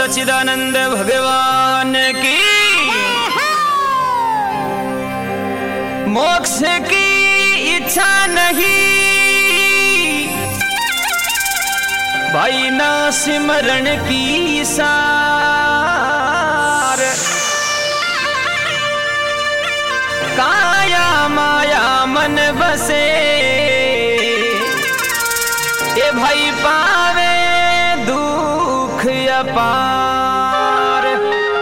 सच्चिदानंद भगवान की। मोक्ष की इच्छा नहीं भाई ना सिमरण की सार। काया माया मन बसे ए भाई पावे दुख अपार।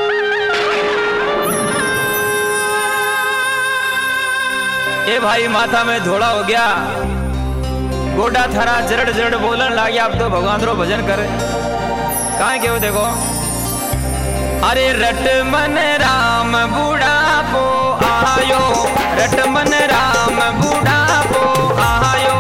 ए भाई माथा में धोड़ा हो गया, गोडा थरा जरड़ जरड़ बोलन लाग गया। अब तो भगवान रो भजन करे कहाँ के हो देखो। अरे रट मन राम बूढ़ापो आयो, रट मन राम बूढ़ापो आयो।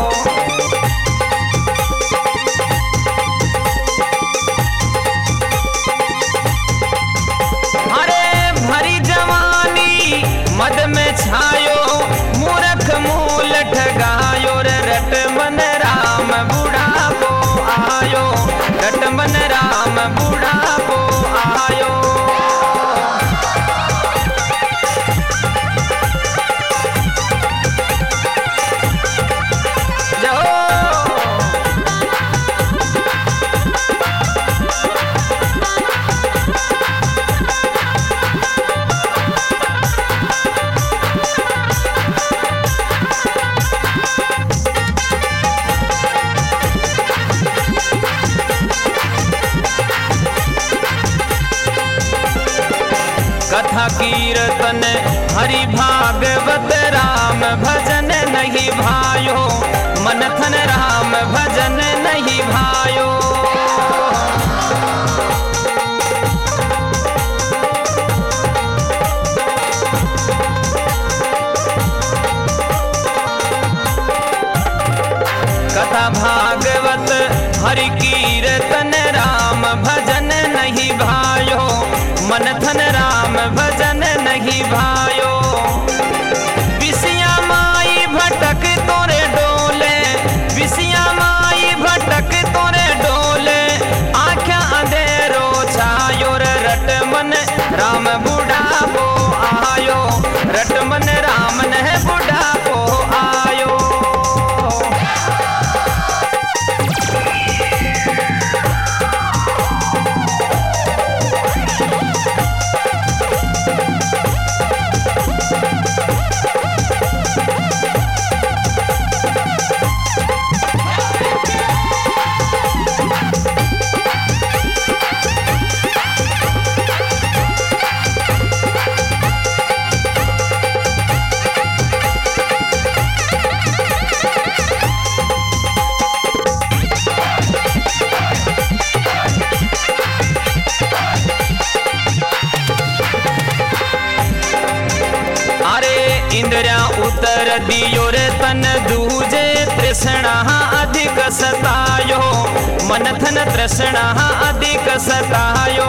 अरे भरी जवानी मद में छायो, मूर्ख मूल ठगायो। रे रट मन राम बूढ़ापो आयो, रट मन राम बूढ़ापो आयो। कथा कीर्तन हरि भागवत राम भजन नहीं भायो, मनथन राम भजन नहीं भायो। कथा भागवत हरि कीर्तन राम भजन नहीं भायो, मनथन राम भजन नहीं भायो। विषया माई भटक तोरे डोले, विषया माई भटक तोरे डोले। आँखें अंधेरो छायो, रट मन राम बूढ़ापो आयो, रट मन राम ने बूढ़ापो आयो। इंद्रिया उतर दियो रे तन दूजे, तृष्णा अधिक सतायो, मनथन तृष्णा अधिक सतायो।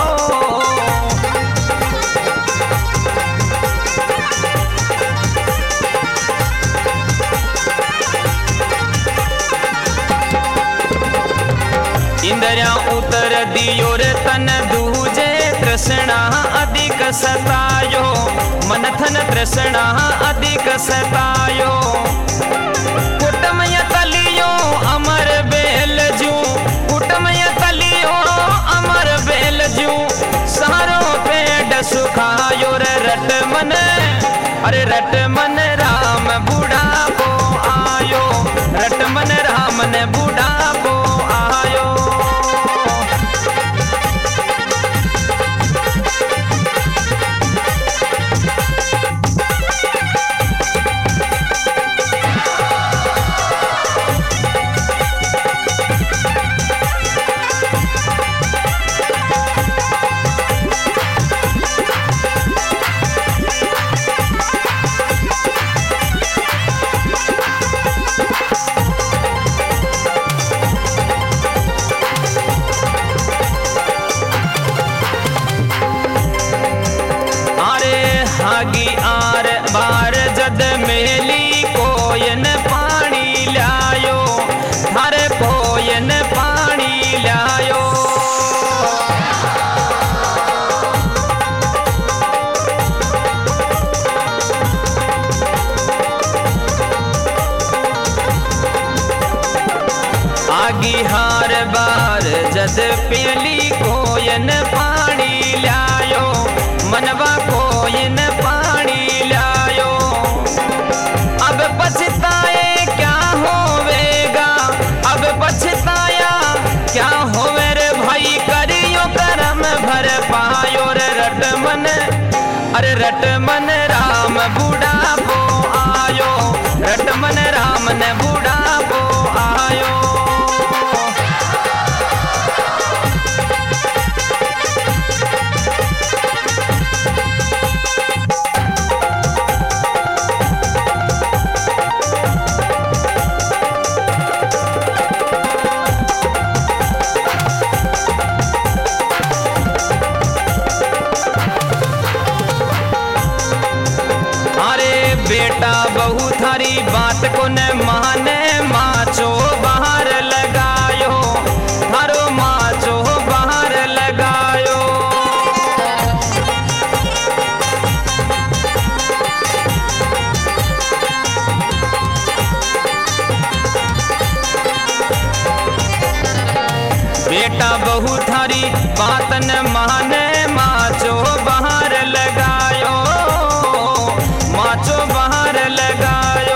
इंद्रिया उतर दियो रे तन दूजे, तृष्णा अधिक सतायो, मनथन तृष्णा अधिक सतायो। कुटमय तलियो अमर बेल जू, कुटमय तलियो अमर बेल जू। सारो पेट सुखायो रे रट मन, अरे रट मन राम बूढ़ापो आयो, रट मन राम ने बूढ़ापो आयो। मागी हार बार जद पेली कोयन पानी लायो मनवा कोयन पानी लायो। अब पछताए क्या होवेगा, अब पछताया क्या होवे रे भाई, करियो करम भर पायो रे रटमन, अरे रटमन राम बुढ़ापो आयो, रटमन राम ने बुढ़ापो आयो। बेटा बहु थारी बात को न माने, माचो बाहर लगायो, थारो माचो बाहर लगायो। बेटा बहु थारी बात न माने, माचो बाहर लगायो, माचो बाहर लगायो।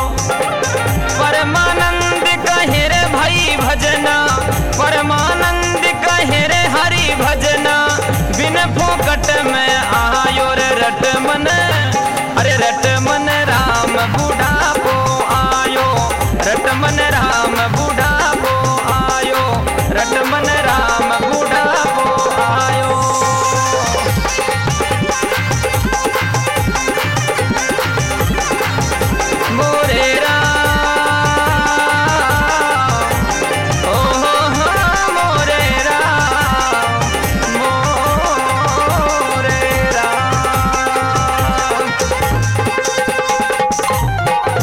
परमानंद कहे रे भाई भजना, परमानंद कहे रे हरि भजना, बिन फोकट में आयो रे रटमन, अरे रटमन राम बुढ़ापो आयो, रटमन राम बुढ़ापो आयो, रटमन राम बुढ़ापो आयो।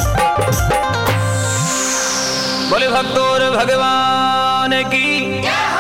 बोले भक्तों भगवान की।